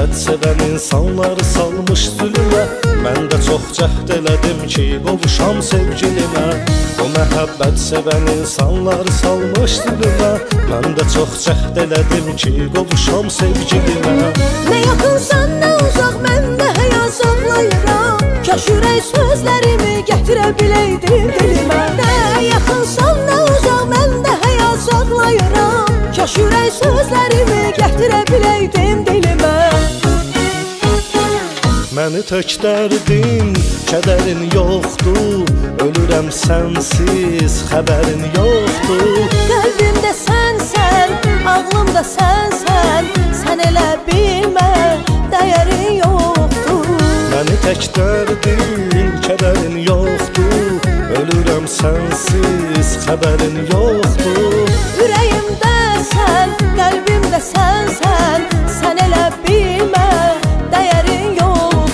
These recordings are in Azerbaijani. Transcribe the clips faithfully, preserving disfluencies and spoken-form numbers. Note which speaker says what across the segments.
Speaker 1: məhəbbət sevən insanları salmış zülmə. Mən də çox cəhd elədim ki, qovuşam sevgilimə. O məhəbbət sevən insanları salmış zülmə. Mən də çox cəhd elədim ki, qovuşam sevgilimə.
Speaker 2: Nə yaxınsan, nə uzaq, mən də həyat saxlayıram. Kaş ürək sözlərimi gətirə biləydim dilimə. Nə yaxınsan, nə uzaq, mən də həyat saxlayıram. Kaş ürək sözlərimi gətirə biləydim dilimə.
Speaker 1: Məni tək dərdin, kədərin yoxdur. Ölürəm sənsiz, xəbərin yoxdur.
Speaker 2: Qəlbimdə sənsən, ağlımda sənsən. Sən elə bilmə, dəyərin yoxdur.
Speaker 1: Məni tək dərdin, kədərin yoxdur. Ölürəm sənsiz, xəbərin yoxdur.
Speaker 2: Ürəyimdə sən, qəlbimdə sənsən. Sən elə bilmə, dəyərin yoxdur.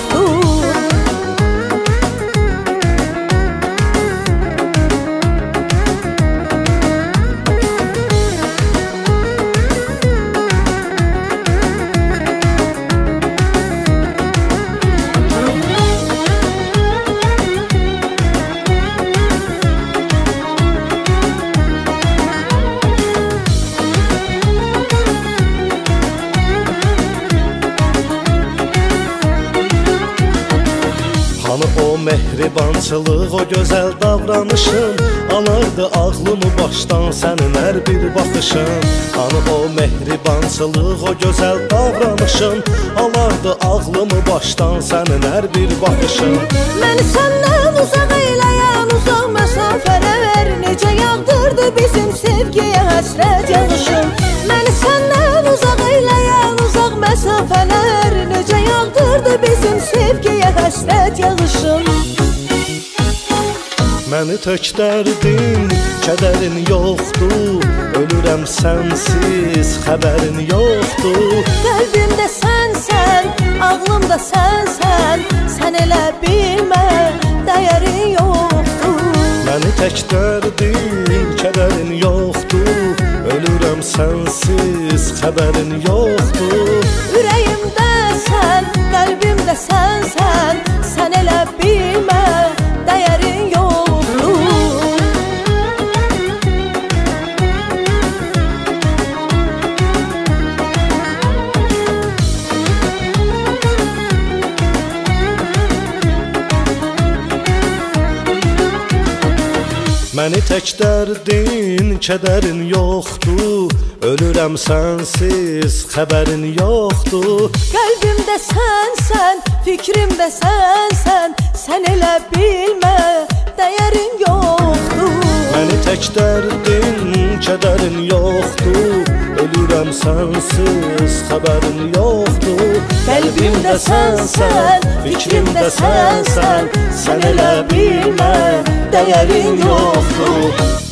Speaker 1: Hanı o mehribançılıq, o gözəl davranışın. Alardı ağlımı başdan sənin hər bir baxışın. Hanı o mehribançılıq, o gözəl davranışın. Alardı ağlımı başdan sənin hər bir baxışın.
Speaker 2: Məni səndən uzaq eyləyən uzaq məsafələr. Necə yağdırdı bizim sevgiyə həsrət yağışın. Məni səndən uzaq eyləyən uzaq məsafələr. Necə yağdırdı bizim sevgiyə həsrət yağışın.
Speaker 1: Məni tək dərdin, kədərin yoxdur. Ölürəm sənsiz, xəbərin yoxdur.
Speaker 2: Qəlbimdə sənsən, ağlımda sənsən. Sən elə bilmə, dəyərin yoxdur.
Speaker 1: Məni tək dərdin, kədərin yoxdur. Ölürəm sənsiz, xəbərin yoxdur.
Speaker 2: Ürəyimdə sən, qəlbimdə sənsən. Sən elə bilmə, dəyərin yoxdur.
Speaker 1: Məni tək dərdin, kədərin yoxdur. Ölürəm sənsiz, xəbərin yoxdur.
Speaker 2: Qəlbimdə sənsən, fikrimdə sənsən. Sən elə bilmə, dəyərin yoxdur.
Speaker 1: Məni tək dərdin, kədərin yoxdur. Ölürəm sənsiz, xəbərin yoxdur.
Speaker 2: Qəlbimdə sənsən, fikrimdə sənsən. Sən elə bilmə, dəyərin yoxdur.